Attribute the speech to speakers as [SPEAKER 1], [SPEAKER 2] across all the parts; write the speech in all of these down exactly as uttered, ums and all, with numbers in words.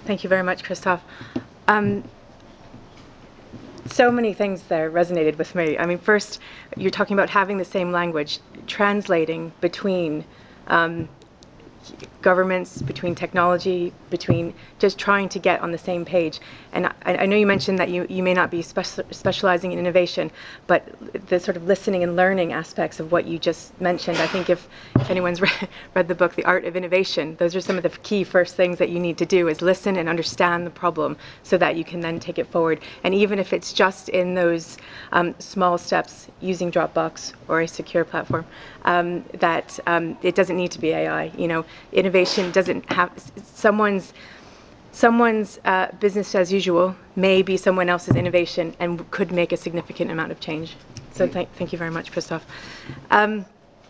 [SPEAKER 1] Thank you very much, Christoph. Um, so many things there resonated with me. I mean, first, you're talking about having the same language, translating between um, governments, between technology, between just trying to get on the same page. And I, I know you mentioned that you, you may not be speci specializing in innovation, but the sort of listening and learning aspects of what you just mentioned, I think if, if anyone's read, read the book, The Art of Innovation, those are some of the key first things that you need to do is listen and understand the problem so that you can then take it forward. And even if it's just in those um, small steps using Dropbox or a secure platform, um, that um, it doesn't need to be A I. You know, innovation doesn't have someone's someone's uh, business as usual may be someone else's innovation and could make a significant amount of change. So th thank you very much, Christoph. Um,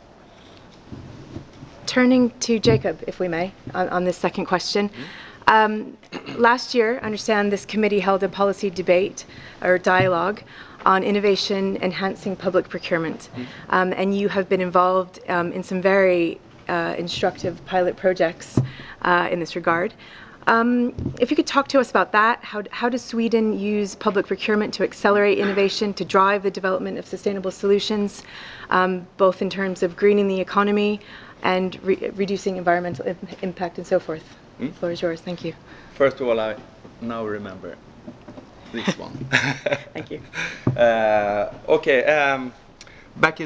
[SPEAKER 1] turning to Jacob, if we may, on, on this second question. Um, last year, I understand this committee held a policy debate or dialogue on innovation enhancing public procurement. Um, and you have been involved um, in some very uh, instructive pilot projects uh, in this regard. Um, if you could talk to us about that, how, how does Sweden use public procurement to accelerate innovation, to drive the development of sustainable solutions, um, both in terms of greening the economy and re reducing environmental impact and so forth? Mm? The floor is yours. Thank you.
[SPEAKER 2] First of all, I now remember this one.
[SPEAKER 1] Thank you.
[SPEAKER 2] Uh, okay. Um, back in